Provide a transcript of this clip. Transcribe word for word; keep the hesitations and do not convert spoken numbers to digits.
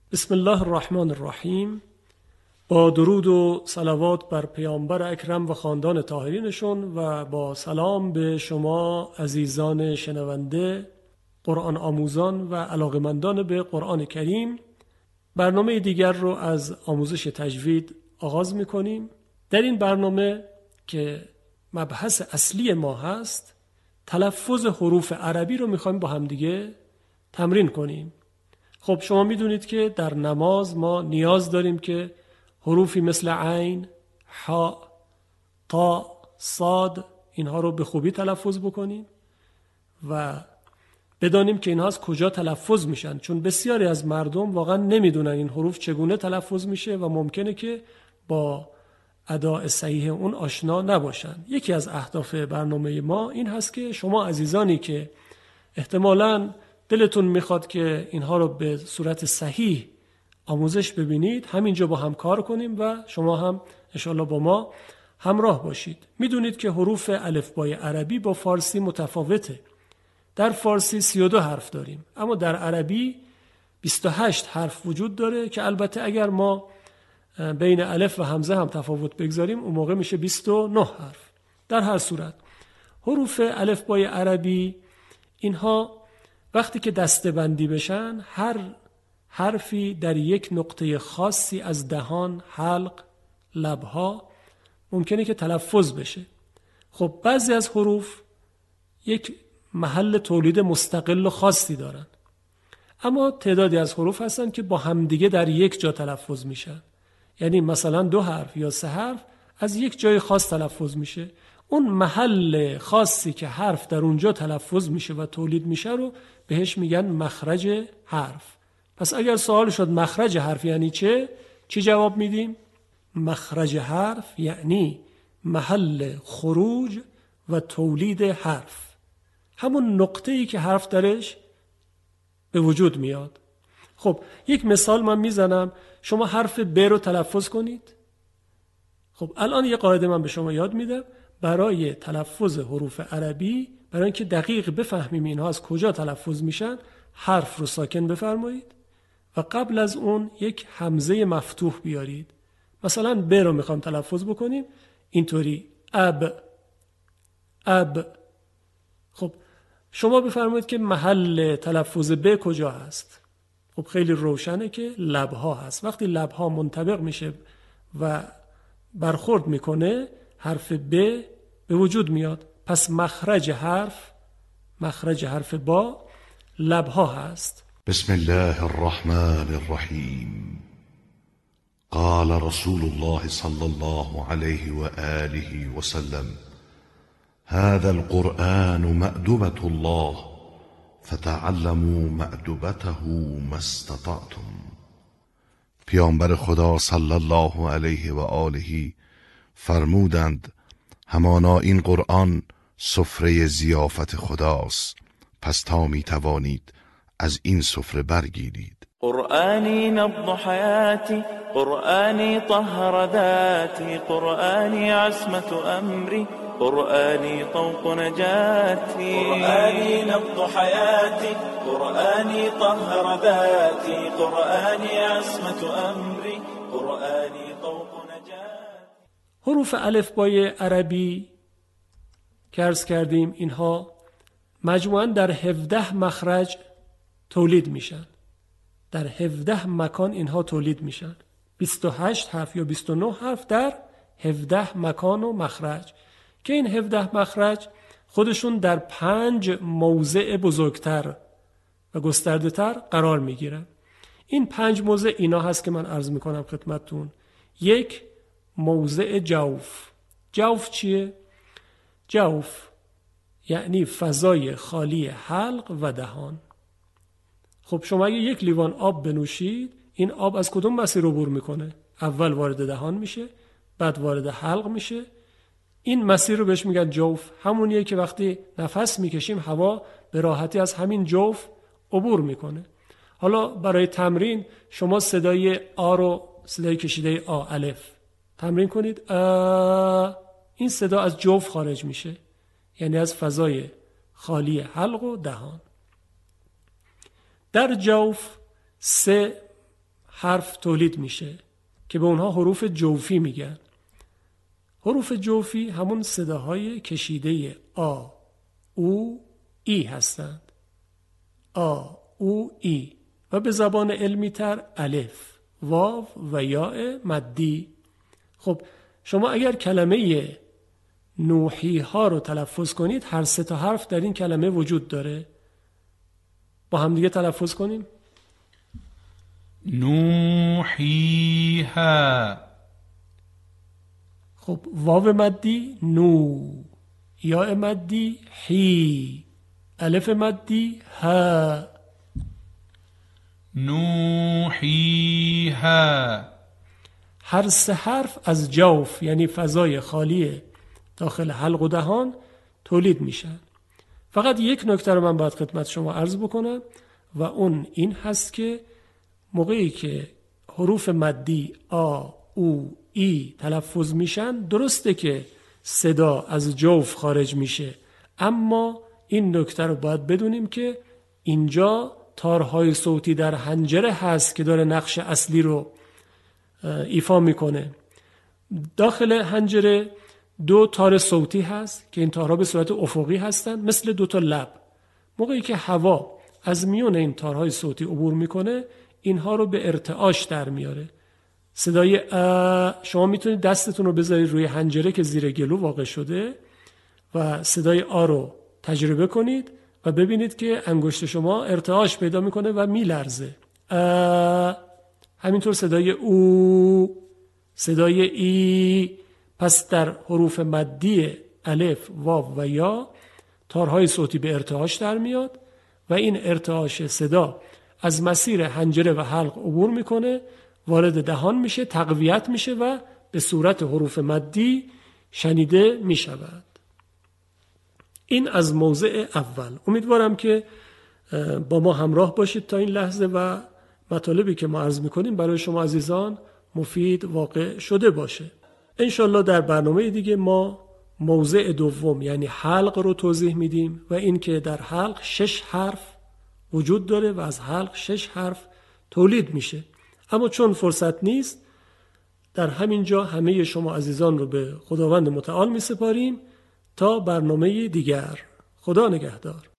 بسم الله الرحمن الرحیم. با درود و صلوات بر پیامبر اکرم و خاندان طاهرینشون و با سلام به شما عزیزان شنونده، قرآن آموزان و علاقمندان به قرآن کریم، برنامه دیگر رو از آموزش تجوید آغاز می‌کنیم. در این برنامه که مبحث اصلی ما هست، تلفظ حروف عربی رو می‌خوایم با همدیگه تمرین کنیم. خب شما میدونید که در نماز ما نیاز داریم که حروفی مثل عین، حاء، طاء، صاد اینها رو به خوبی تلفظ بکنیم و بدانیم که اینها از کجا تلفظ میشن، چون بسیاری از مردم واقعا نمیدونن این حروف چگونه تلفظ میشه و ممکنه که با اداء صحیح اون آشنا نباشن. یکی از اهداف برنامه ما این هست که شما عزیزانی که احتمالاً دلتون میخواد که اینها رو به صورت صحیح آموزش ببینید، همینجا با هم کار کنیم و شما هم انشالله با ما همراه باشید. میدونید که حروف الفبای عربی با فارسی متفاوته. در فارسی سی و دو حرف داریم، اما در عربی بیست و هشت حرف وجود داره که البته اگر ما بین الف و همزه هم تفاوت بگذاریم اون موقع میشه بیست و نه حرف. در هر صورت حروف الفبای عربی اینها وقتی که دسته‌بندی بشن، هر حرفی در یک نقطه خاصی از دهان، حلق، لبها ممکنه که تلفظ بشه. خب بعضی از حروف یک محل تولید مستقل و خاصی دارن، اما تعدادی از حروف هستن که با همدیگه در یک جا تلفظ میشن. یعنی مثلا دو حرف یا سه حرف از یک جای خاص تلفظ میشه. اون محل خاصی که حرف در اونجا تلفظ میشه و تولید میشه رو بهش میگن مخرج حرف. پس اگر سوال شد مخرج حرف یعنی چه؟ چی جواب میدیم؟ مخرج حرف یعنی محل خروج و تولید حرف، همون نقطه‌ای که حرف درش به وجود میاد. خب یک مثال من میزنم، شما حرف ب رو تلفظ کنید. خب الان یه قاعده من به شما یاد میدم برای تلفظ حروف عربی، برای اینکه دقیق بفهمیم اینها از کجا تلفظ میشن. حرف رو ساکن بفرمایید و قبل از اون یک همزه مفتوح بیارید. مثلا ب رو میخوام تلفظ بکنیم اینطوری، اب، اب. خب شما بفرمایید که محل تلفظ ب کجا هست؟ خب خیلی روشنه که لبها هست. وقتی لبها منطبق میشه و برخورد میکنه، حرف ب به وجود میاد. پس مخرج حرف، مخرج حرف با لبها هست. بسم الله الرحمن الرحیم. قال رسول الله صلی الله علیه و آله و سلم: هذا القرآن مأدبة الله فتعلموا مأدبته ما استطعتم. پیامبر خدا صلی الله علیه و آله فرمودند همانا این قرآن سفره ضیافت خداست، پس تا می توانید از این سفره برگیرید. قرآنی نبض حیاتی، قرآنی طهر ذاتی، قرآنی عصمت امری، قرآنی طوق نجاتی. قرآنی نبض حیاتی، قرآنی طهر ذاتی، قرآنی عصمت امری، قرآنی طوق نجاتی. حروف الفبای عربی که عرض کردیم اینها مجموعاً در هفده مخرج تولید میشن. در هفده مکان اینها تولید میشن. بیست و هشت حرف یا بیست و نه حرف در هفده مکان و مخرج که این هفده مخرج خودشون در پنج موضع بزرگتر و گسترده تر قرار میگیرن. این پنج موضع اینا هست که من عرض میکنم خدمتتون. یک، موضع جوف. جوف چیه؟ جوف یعنی فضای خالی حلق و دهان. خب شما اگه یک لیوان آب بنوشید، این آب از کدوم مسیر عبور میکنه؟ اول وارد دهان میشه، بعد وارد حلق میشه. این مسیر رو بهش میگن جوف. همونیه که وقتی نفس میکشیم هوا به راحتی از همین جوف عبور میکنه. حالا برای تمرین شما صدای آ رو، صدای کشیده آ، الف تمرین کنید. آ. این صدا از جوف خارج میشه، یعنی از فضای خالی حلق و دهان. در جوف سه حرف تولید میشه که به اونها حروف جوفی میگن. حروف جوفی همون صداهای کشیده آ، او، ای هستند. آ، او، ای و به زبان علمی تر الف، واو و یاء مدی. خب شما اگر کلمه نوحی ها رو تلفظ کنید، هر سه تا حرف در این کلمه وجود داره. با هم دیگه تلفظ کنیم. نوحیها. خب واو مدی نو، یاء مدی حی، الف مدی ها. نوحیها. هر سه حرف از جوف یعنی فضای خالی داخل حلق و دهان تولید میشن. فقط یک نکته رو من باید خدمت شما عرض بکنم و اون این هست که موقعی که حروف مدی آ، او، ای تلفظ میشن، درسته که صدا از جوف خارج میشه، اما این نکته رو باید بدونیم که اینجا تارهای صوتی در حنجره هست که داره نقش اصلی رو ایفا میکنه. داخل حنجره دو تار صوتی هست که این تارها به صورت افقی هستن مثل دو تا لب. موقعی که هوا از میون این تارهای صوتی عبور میکنه، اینها رو به ارتعاش در میاره. صدای ا، شما میتونید دستتون رو بذارید روی حنجره که زیر گلو واقع شده و صدای آ رو تجربه کنید و ببینید که انگشت شما ارتعاش پیدا میکنه و میلرزه. ا، همینطور صدای او، صدای ای. پس در حروف مدی الف، واو و یا تارهای صوتی به ارتعاش در میاد و این ارتعاش صدا از مسیر حنجره و حلق عبور میکنه، وارد دهان میشه، تقویت میشه و به صورت حروف مدی شنیده میشود. این از موضع اول. امیدوارم که با ما همراه باشید تا این لحظه و مطالبی که ما عرض میکنیم برای شما عزیزان مفید واقع شده باشه. انشالله در برنامه دیگه ما موضع دوم یعنی حلق رو توضیح میدیم و این که در حلق شش حرف وجود داره و از حلق شش حرف تولید میشه. اما چون فرصت نیست، در همین جا همه شما عزیزان رو به خداوند متعال می سپاریم تا برنامه دیگر. خدا نگهدار.